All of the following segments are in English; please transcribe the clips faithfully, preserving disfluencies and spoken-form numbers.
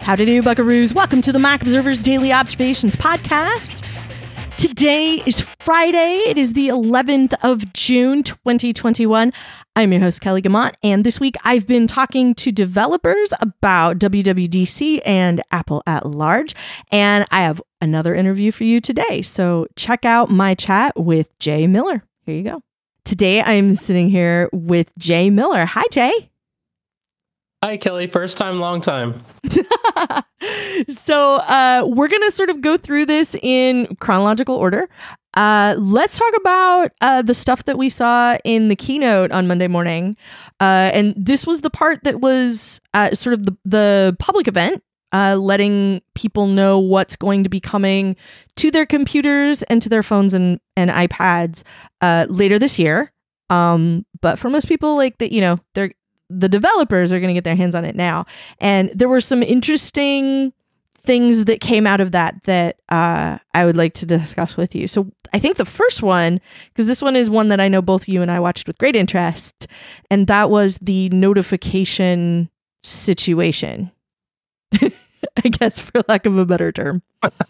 Howdy do, buckaroos. Welcome to the Mac Observer's Daily Observations podcast. Today is Friday. It is the eleventh of June, twenty twenty-one. I'm your host, Kelly Gamont, and this week I've been talking to developers about W W D C and Apple at large, and I have another interview for you today. So check out my chat with Jay Miller. Here you go. Today I'm sitting here with Jay Miller. Hi, Jay. Hi, Kelly. First time, long time. So uh, we're going to sort of go through this in chronological order. Uh, let's talk about uh, the stuff that we saw in the keynote on Monday morning. Uh, and this was the part that was uh, sort of the, the public event, uh, letting people know what's going to be coming to their computers and to their phones and, and iPads uh, later this year. Um, but for most people, like that, you know, they're the developers are going to get their hands on it now. And there were some interesting things that came out of that that uh, I would like to discuss with you. So I think the first one, because this one is one that I know both you and I watched with great interest, and that was the notification situation. I guess, for lack of a better term.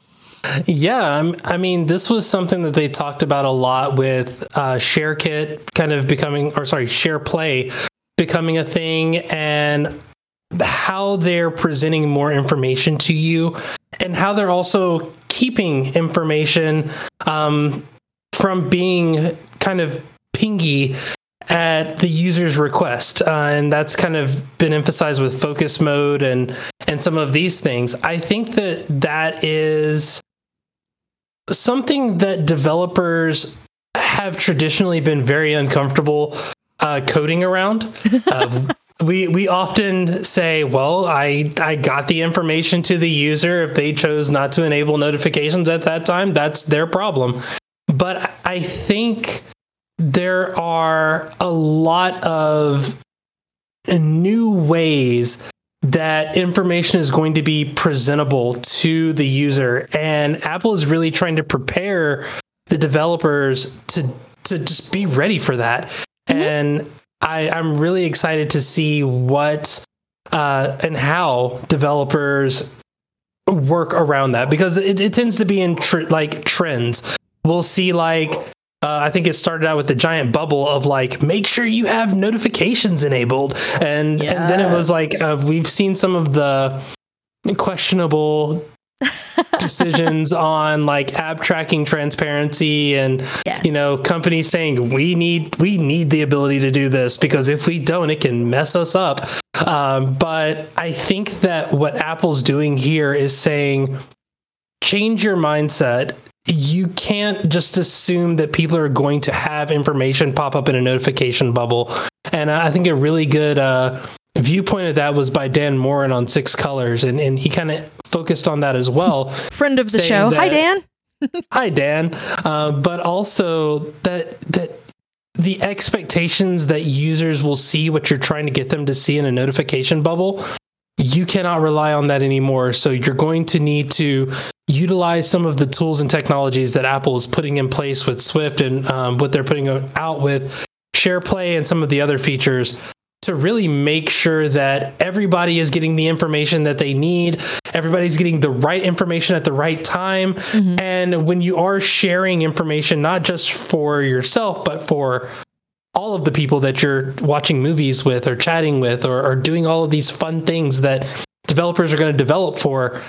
Yeah, I mean, this was something that they talked about a lot with uh, ShareKit kind of becoming, or sorry, SharePlay becoming a thing, and how they're presenting more information to you, and how they're also keeping information um, from being kind of pingy at the user's request. Uh, and that's kind of been emphasized with focus mode and, and some of these things. I think that that is something that developers have traditionally been very uncomfortable Uh, coding around. Uh, we we often say, well, I I got the information to the user. If they chose not to enable notifications at that time, that's their problem. But I think there are a lot of new ways that information is going to be presentable to the user, and Apple is really trying to prepare the developers to to just be ready for that. And I, I'm really excited to see what uh, and how developers work around that, because it, it tends to be in tr- like trends. We'll see, like, uh, I think it started out with the giant bubble of like, make sure you have notifications enabled. And, yeah. and then it was like, uh, we've seen some of the questionable decisions on like app tracking transparency, and yes. you know, companies saying we need we need the ability to do this, because if we don't, it can mess us up. Um, but I think that what Apple's doing here is saying, change your mindset. You can't just assume that people are going to have information pop up in a notification bubble. And I think a really good uh, viewpoint of that was by Dan Moren on Six Colors, and, and he kind of focused on that as well. Friend of the show. That, hi, Dan. Hi, Dan. Uh, but also that that the expectations that users will see what you're trying to get them to see in a notification bubble, you cannot rely on that anymore. So you're going to need to utilize some of the tools and technologies that Apple is putting in place with Swift, and um, what they're putting out with SharePlay and some of the other features, to really make sure that everybody is getting the information that they need. Everybody's getting the right information at the right time. Mm-hmm. And when you are sharing information, not just for yourself, but for all of the people that you're watching movies with or chatting with, or, or doing all of these fun things that developers are going to develop for,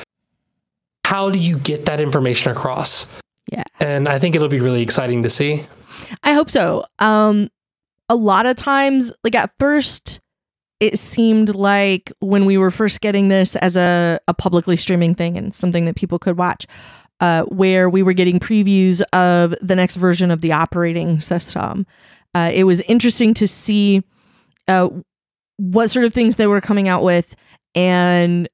how do you get that information across? Yeah. And I think it'll be really exciting to see. I hope so. Um, A lot of times, like at first, it seemed like when we were first getting this as a, a publicly streaming thing and something that people could watch, uh, where we were getting previews of the next version of the operating system. Uh, it was interesting to see uh, what sort of things they were coming out with. And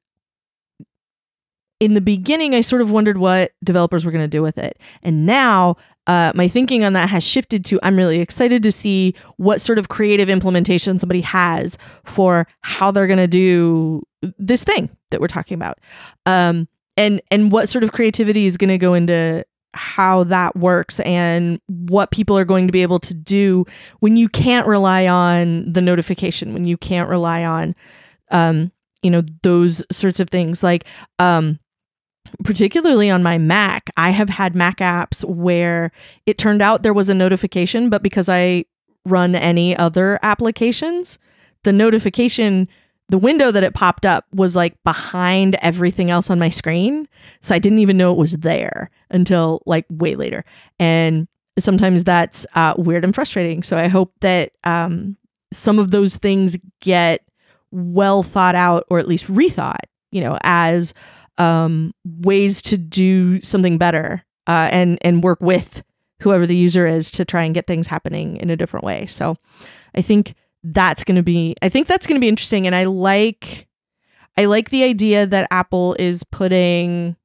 in the beginning, I sort of wondered what developers were going to do with it. And now Uh, my thinking on that has shifted to, I'm really excited to see what sort of creative implementation somebody has for how they're going to do this thing that we're talking about. Um, and, and what sort of creativity is going to go into how that works, and what people are going to be able to do when you can't rely on the notification, when you can't rely on, um, you know, those sorts of things. Like, um, particularly on my Mac, I have had Mac apps where it turned out there was a notification, but because I run any other applications, the notification, the window that it popped up was like behind everything else on my screen. So I didn't even know it was there until like way later. And sometimes that's uh, weird and frustrating. So I hope that um, some of those things get well thought out, or at least rethought, you know, as um, ways to do something better uh, and, and work with whoever the user is to try and get things happening in a different way. So I think that's going to be, I think that's going to be interesting. And I like, I like the idea that Apple is putting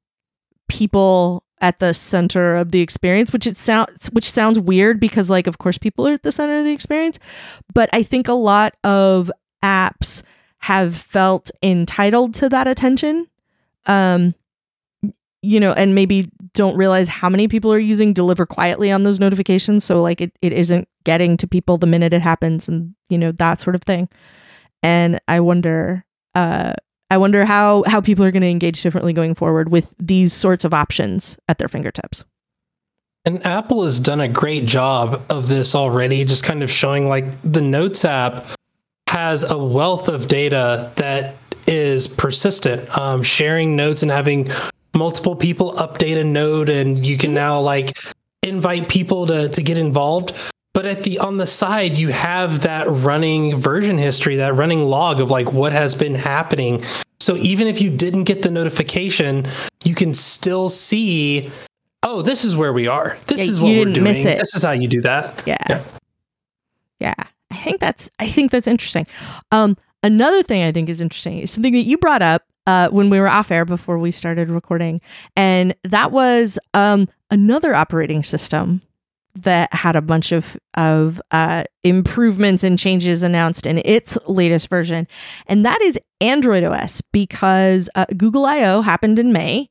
people at the center of the experience, which it sounds, which sounds weird because, like, of course people are at the center of the experience, but I think a lot of apps have felt entitled to that attention. Um, you know, and maybe don't realize how many people are using Deliver Quietly on those notifications. So like it, it isn't getting to people the minute it happens, and, you know, that sort of thing. And I wonder, uh, I wonder how, how people are going to engage differently going forward with these sorts of options at their fingertips. And Apple has done a great job of this already, just kind of showing like the Notes app has a wealth of data that is persistent, um, sharing notes and having multiple people update a node, and you can now like invite people to, to get involved. But at the, on the side, you have that running version history, that running log of like what has been happening. So even if you didn't get the notification, you can still see, oh, this is where we are. This yeah, is what we're doing. This is how you do that. Yeah. yeah. Yeah. I think that's, I think that's interesting. Um, another thing I think is interesting is something that you brought up uh, when we were off air before we started recording. And that was um, another operating system that had a bunch of, of uh, improvements and changes announced in its latest version. And that is Android O S, because uh, Google I O happened in May.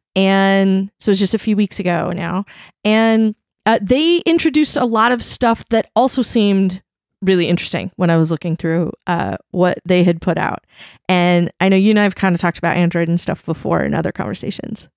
And so it's just a few weeks ago now. And uh, they introduced a lot of stuff that also seemed really interesting when I was looking through uh, what they had put out. And I know you and I have kind of talked about Android and stuff before in other conversations.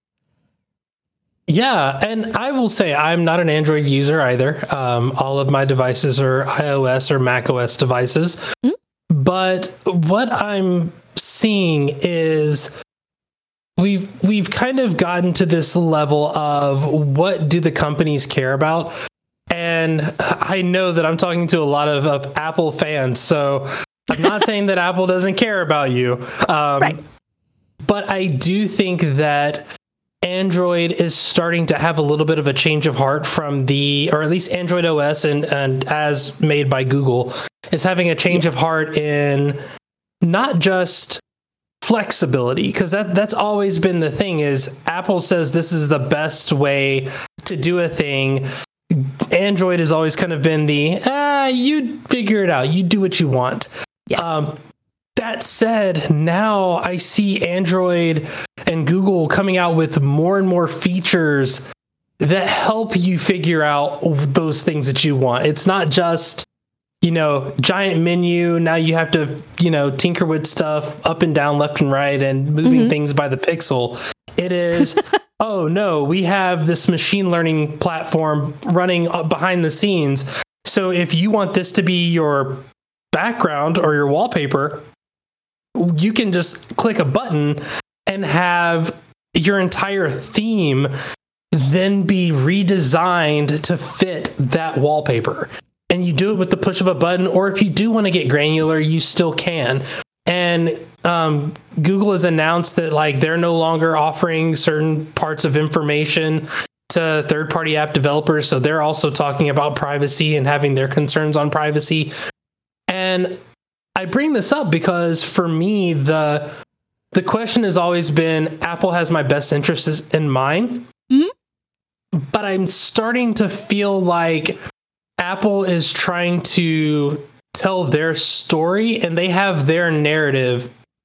Yeah, and I will say I'm not an Android user either. Um, all of my devices are iOS or macOS devices. Mm-hmm. But what I'm seeing is we've we've kind of gotten to this level of what do the companies care about? And I know that I'm talking to a lot of, of Apple fans, so I'm not saying that Apple doesn't care about you. Um, right. But I do think that Android is starting to have a little bit of a change of heart from the, or at least Android O S and, and as made by Google, is having a change of heart in not just flexibility, because that that's always been the thing, is Apple says this is the best way to do a thing. Android has always kind of been the, ah, you figure it out. You do what you want. Yeah. Um, that said, now I see Android and Google coming out with more and more features that help you figure out those things that you want. It's not just, you know, giant menu. Now you have to, you know, tinker with stuff up and down, left and right, and moving mm-hmm. things by the pixel. It is, oh no, we have this machine learning platform running behind the scenes. So if you want this to be your background or your wallpaper, you can just click a button and have your entire theme then be redesigned to fit that wallpaper. And you do it with the push of a button, or if you do want to get granular, you still can. And um, Google has announced that like they're no longer offering certain parts of information to third-party app developers. So they're also talking about privacy and having their concerns on privacy. And I bring this up because for me, the the question has always been, Apple has my best interests in mind. Mm-hmm. But I'm starting to feel like Apple is trying to tell their story, and they have their narrative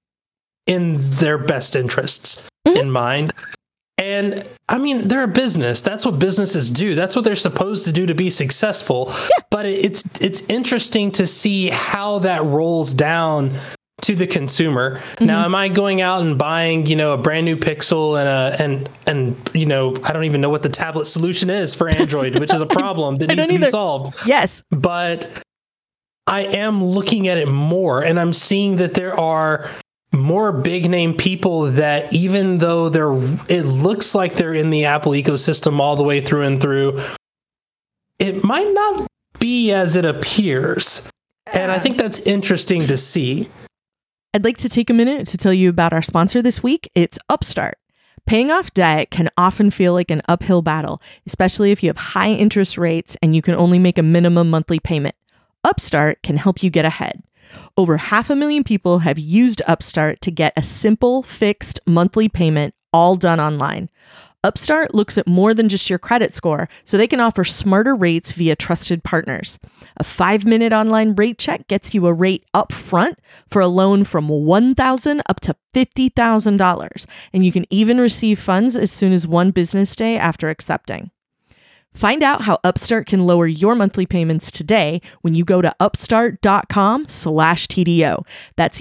in their best interests mm-hmm. in mind. And I mean, they're a business. That's what businesses do. That's what they're supposed to do to be successful. Yeah. But it's it's interesting to see how that rolls down to the consumer. Mm-hmm. Now, am I going out and buying, you know, a brand new Pixel and a and and you know, I don't even know what the tablet solution is for Android, which is a problem that needs to be either. solved. Yes, but I am looking at it more, and I'm seeing that there are more big name people that, even though they're, it looks like they're in the Apple ecosystem all the way through and through, it might not be as it appears. And I think that's interesting to see. I'd like to take a minute to tell you about our sponsor this week. It's Upstart. Paying off debt can often feel like an uphill battle, especially if you have high interest rates and you can only make a minimum monthly payment. Upstart can help you get ahead. Over half a million people have used Upstart to get a simple, fixed monthly payment, all done online. Upstart looks at more than just your credit score, so they can offer smarter rates via trusted partners. A five-minute online rate check gets you a rate up front for a loan from one thousand dollars up to fifty thousand dollars, and you can even receive funds as soon as one business day after accepting. Find out how Upstart can lower your monthly payments today when you go to upstart.com slash TDO. That's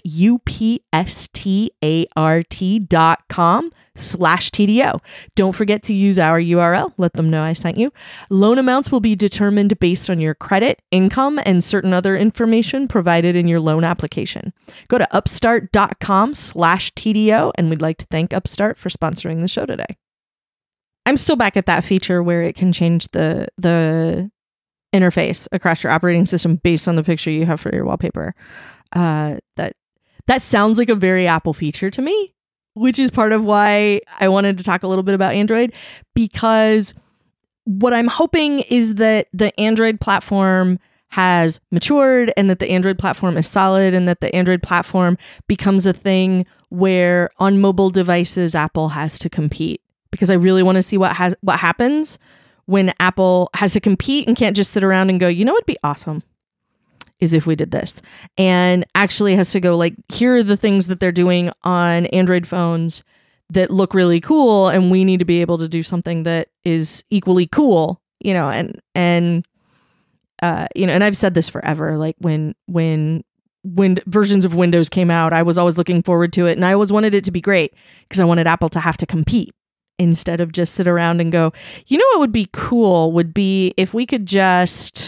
U-P-S-T-A-R-T dot com slash TDO. Don't forget to use our U R L. Let them know I sent you. Loan amounts will be determined based on your credit, income, and certain other information provided in your loan application. Go to upstart.com slash TDO, and we'd like to thank Upstart for sponsoring the show today. I'm still back at that feature where it can change the the interface across your operating system based on the picture you have for your wallpaper. Uh, that that sounds like a very Apple feature to me, which is part of why I wanted to talk a little bit about Android, because what I'm hoping is that the Android platform has matured and that the Android platform is solid and that the Android platform becomes a thing where on mobile devices, Apple has to compete. Because I really want to see what has what happens when Apple has to compete and can't just sit around and go, you know what'd be awesome is if we did this, and actually has to go like, here are the things that they're doing on Android phones that look really cool, and we need to be able to do something that is equally cool, you know, and and uh, you know, and I've said this forever, like when when when versions of Windows came out, I was always looking forward to it, and I always wanted it to be great because I wanted Apple to have to compete. Instead of just sit around and go, you know what would be cool would be if we could just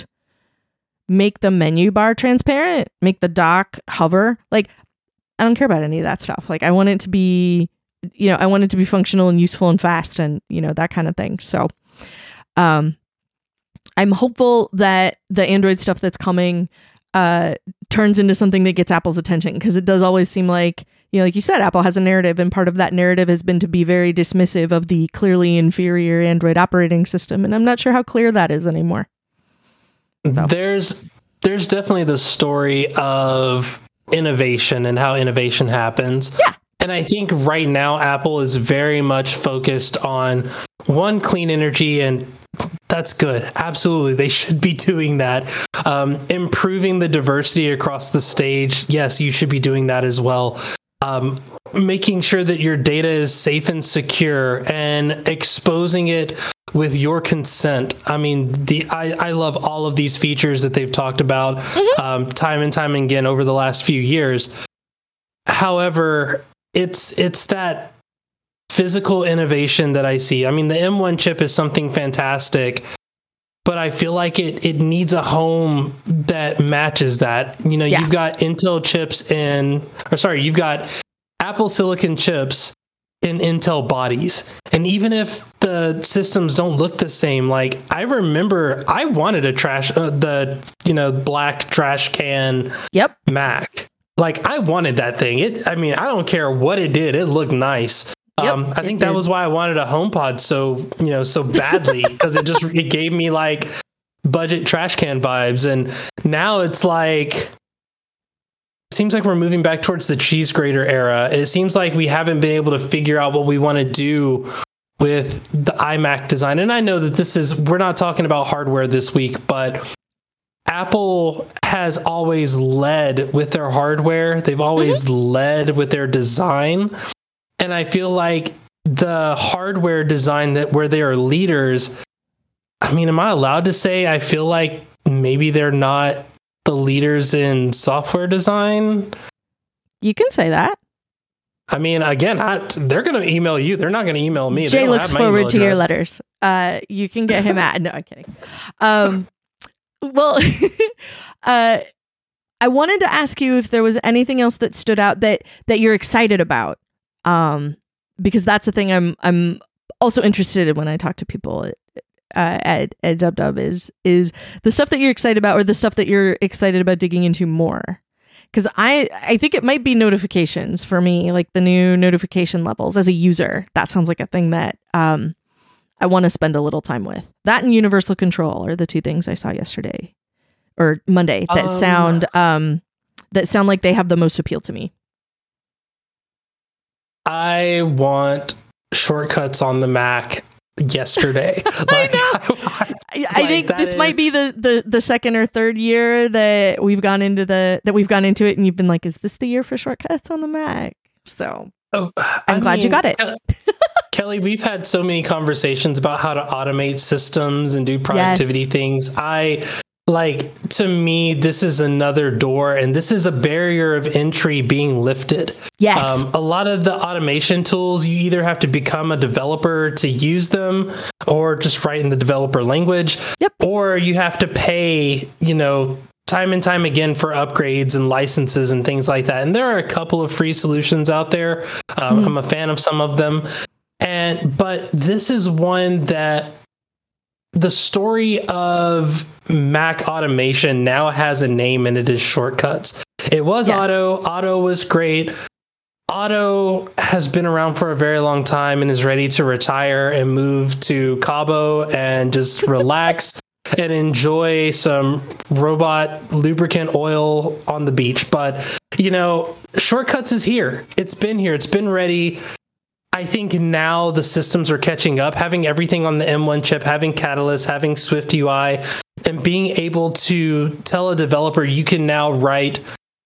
make the menu bar transparent, make the dock hover. Like, I don't care about any of that stuff. Like, I want it to be, you know, I want it to be functional and useful and fast and, you know, that kind of thing. So, um, I'm hopeful that the Android stuff that's coming uh, turns into something that gets Apple's attention, because it does always seem like, you know, like you said, Apple has a narrative, and part of that narrative has been to be very dismissive of the clearly inferior Android operating system, and I'm not sure how clear that is anymore. So. There's there's definitely the story of innovation and how innovation happens. Yeah. And I think right now Apple is very much focused on, one, clean energy, and that's good. Absolutely. They should be doing that. Um, improving the diversity across the stage. Yes, you should be doing that as well. Um, making sure that your data is safe and secure and exposing it with your consent. I mean, the I, I love all of these features that they've talked about mm-hmm. um, time and time again over the last few years. However, it's it's that physical innovation that I see. I mean, the M one chip is something fantastic, but I feel like it it needs a home that matches that. You know, yeah. You've got Intel chips in, or sorry, you've got Apple Silicon chips in Intel bodies. And even if the systems don't look the same, like I remember I wanted a trash, uh, the, you know, black trash can yep. Mac. Like I wanted that thing. It, I mean, I don't care what it did. It looked nice. Yep, um, I think that did. was why I wanted a HomePod so, you know, so badly, because it just, it gave me like budget trash can vibes. And now it's like, it seems like we're moving back towards the cheese grater era. It seems like we haven't been able to figure out what we want to do with the iMac design. And I know that this is, we're not talking about hardware this week, but Apple has always led with their hardware. They've always mm-hmm. led with their design. And I feel like the hardware design that where they are leaders, I mean, am I allowed to say I feel like maybe they're not the leaders in software design? You can say that. I mean, again, I, they're going to email you. They're not going to email me. Jay looks forward to your letters. Uh, you can get him at. No, I'm kidding. Um, well, uh, I wanted to ask you if there was anything else that stood out that that you're excited about, um, because that's the thing I'm I'm also interested in when I talk to people at uh, at, at DubDub is is the stuff that you're excited about, or the stuff that you're excited about digging into more. Because I, I think it might be notifications for me, like the new notification levels as a user. That sounds like a thing that um, I want to spend a little time with. That and universal control are the two things I saw yesterday or Monday that um, sound um, that sound like they have the most appeal to me. I want shortcuts on the Mac yesterday. Like, I know. I, I, I like think this is... might be the, the the second or third year that we've gone into the that we've gone into it, and you've been like, "Is this the year for shortcuts on the Mac?" So oh, I'm I glad mean, you got it. uh, Kelly, we've had so many conversations about how to automate systems and do productivity yes. things. I like to me, this is another door, and this is a barrier of entry being lifted. Yes. Um, a lot of the automation tools, you either have to become a developer to use them or just write in the developer language, yep. or you have to pay, you know, time and time again for upgrades and licenses and things like that. And there are a couple of free solutions out there. Um, mm-hmm. I'm a fan of some of them. And, but this is one that the story of Mac automation now has a name, and it is shortcuts. It was yes. Otto. Otto was great. Otto has been around for a very long time and is ready to retire and move to Cabo and just relax and enjoy some robot lubricant oil on the beach. But, you know, shortcuts is here. It's been here. It's been ready. I think now the systems are catching up, having everything on the M one chip, having Catalyst, having Swift U I, and being able to tell a developer you can now write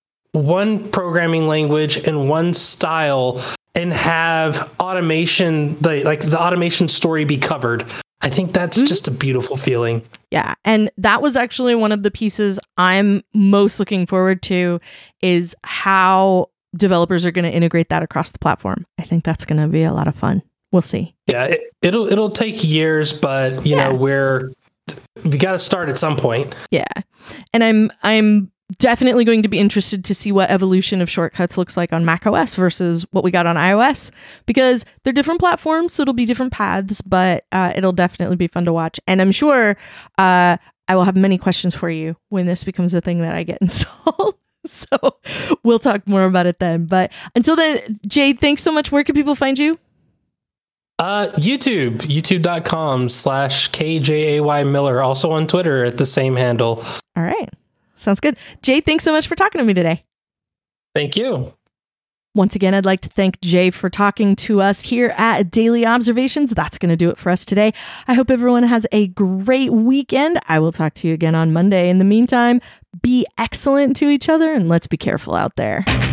one programming language and one style and have automation, the, like the automation story be covered. I think that's mm-hmm. just a beautiful feeling. Yeah. And that was actually one of the pieces I'm most looking forward to, is how developers are going to integrate that across the platform. I think that's going to be a lot of fun. We'll see. Yeah, it, it'll it'll take years, but you yeah. know, we're we got to start at some point. Yeah. And I'm I'm definitely going to be interested to see what evolution of shortcuts looks like on macOS versus what we got on iOS, because they're different platforms, so it'll be different paths, but uh, it'll definitely be fun to watch. And I'm sure uh, I will have many questions for you when this becomes a thing that I get installed. So we'll talk more about it then. But until then, Jay, thanks so much. Where can people find you? Uh, YouTube, youtube.com slash K J A Y Miller. Also on Twitter at the same handle. All right. Sounds good. Jay, thanks so much for talking to me today. Thank you. Once again, I'd like to thank Jay for talking to us here at Daily Observations. That's going to do it for us today. I hope everyone has a great weekend. I will talk to you again on Monday. In the meantime, be excellent to each other, and let's be careful out there.